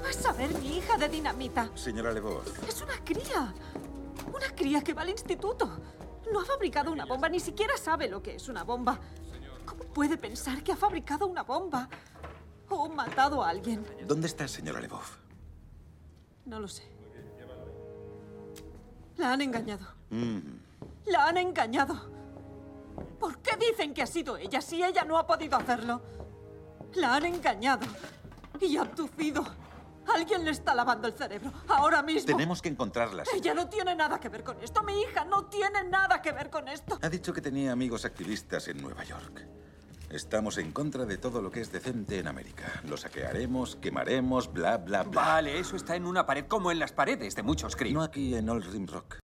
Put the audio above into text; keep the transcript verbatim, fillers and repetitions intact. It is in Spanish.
va a saber mi hija de dinamita? Señora LeBeau. Es una cría. Una cría que va al instituto. No ha fabricado una bomba, ni siquiera sabe lo que es una bomba. ¿Cómo puede pensar que ha fabricado una bomba? ¿O matado a alguien? ¿Dónde está, señora LeBeau? No lo sé. La han engañado. Mm. La han engañado. ¿Por qué dicen que ha sido ella si ella no ha podido hacerlo? La han engañado y abducido. Alguien le está lavando el cerebro ahora mismo. Tenemos que encontrarla. Ella no tiene nada que ver con esto. Mi hija no tiene nada que ver con esto. Ha dicho que tenía amigos activistas en Nueva York. Estamos en contra de todo lo que es decente en América. Lo saquearemos, quemaremos, bla, bla, bla. Vale, eso está en una pared como en las paredes de muchos críos. No aquí en Old Rim Rock.